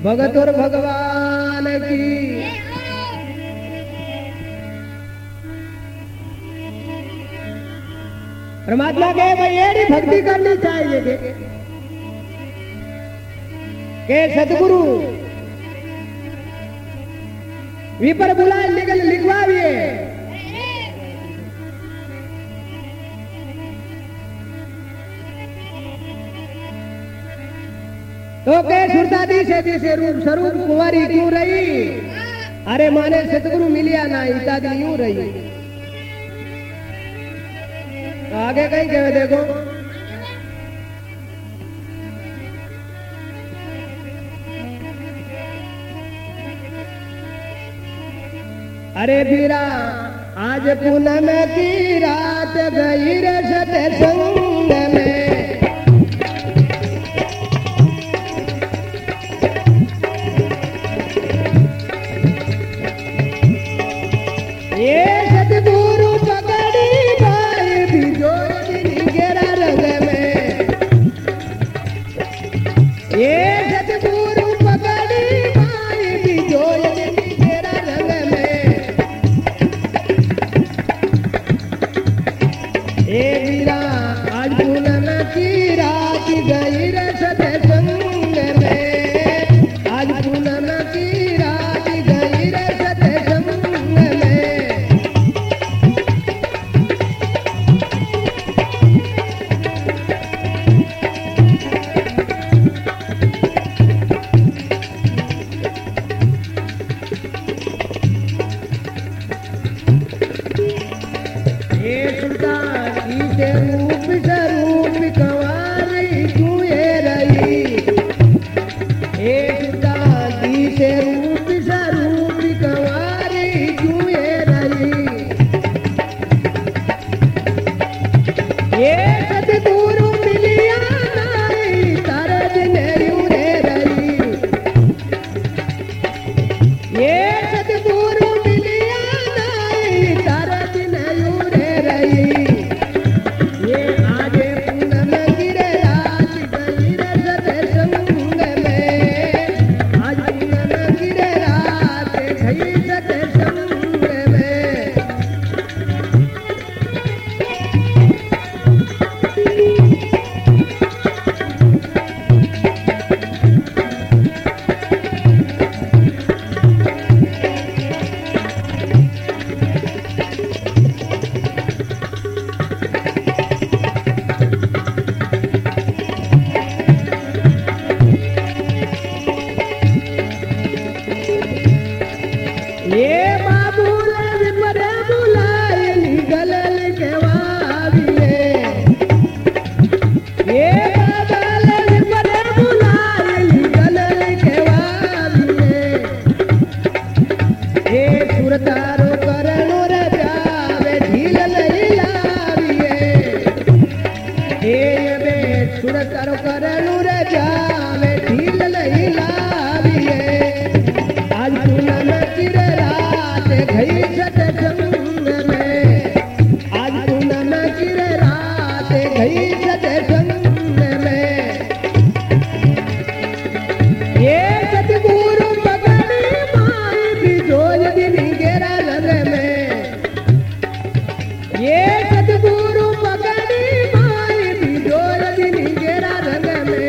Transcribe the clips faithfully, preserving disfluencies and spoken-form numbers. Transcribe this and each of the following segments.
भगत और भगवान की। परमात्मा के भाई एड़ी भक्ति करनी चाहिए के, के सतगुरु विपर बुलाए निकल लिखवाइए। तो के सुरदादी से दिसे रूप स्वरूप कुंवारी क्यों रही? अरे माने सतगुरु मिलिया ना इत्यादि यूं रही। तो आगे कहीं कहे देखो, अरे बीरा आज पूनम की रात गई रे सत्संग में, ये सतगुरु पकड़ी भाई बिजोरी घेरा रंग में, ये सतगुरु पकड़ी भाई बिजोरी घेरा रंग में। ए वीरा आज पूनम की रात गई रे सत्संग में, आज पूनम की रात गई रे सत्संग में। ये सतगुरु पकड़ी भाई बिजोर दिन घेरा रंग में।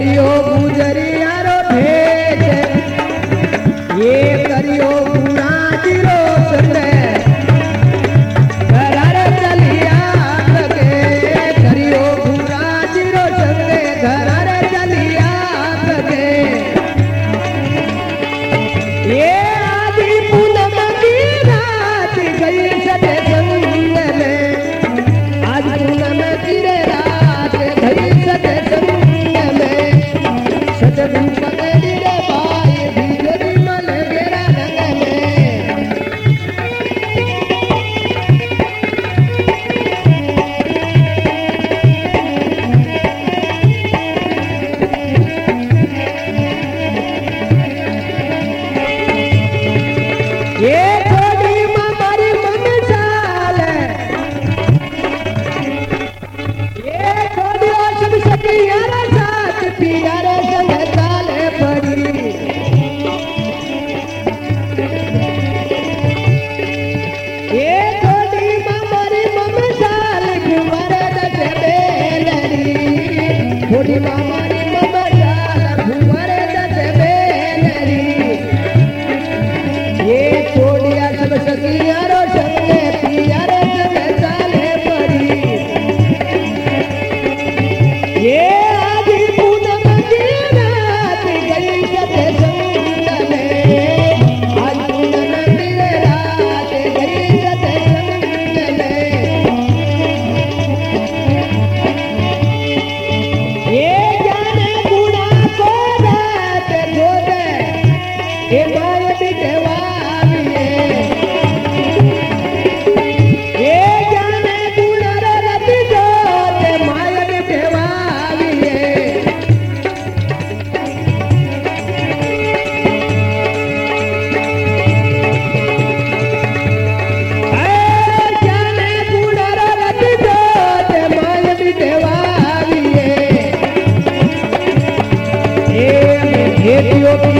करियो गुजरियारो भेट ये करियो गुनाजीरो संगे घरार चलिया सके करियो गुनाजीरो संगे घरार चलिया सके ये आदि पूनम की रात गई सते संग में आज पूनम की रात गई सते संग में सतगुरु पकड़ी रे भाई बिजली मल गेरा रंग में ये थोड़ी हमारी ममसाल ये थोड़ी सब सखियारा साथ पियारा संग ताले पड़ी ये थोड़ी हमारी ममसाल घुमरे दस बेलरी थोड़ी हमारी ममसाल घुमरे दस बेलरी ये छोड़िया सब सखियारो संगे पियारे संग चाले पड़ी ये आदि पूनम की रात गई सते संग में आज पूनम की रात गई सते संग में ये जाने गुना को रात धोते ये माय बिटेवा ये जाने गुणर रति जोते माय बिटेवाविए ए जाने गुणर रति जोते माय बिटेवाविए ए हेतियो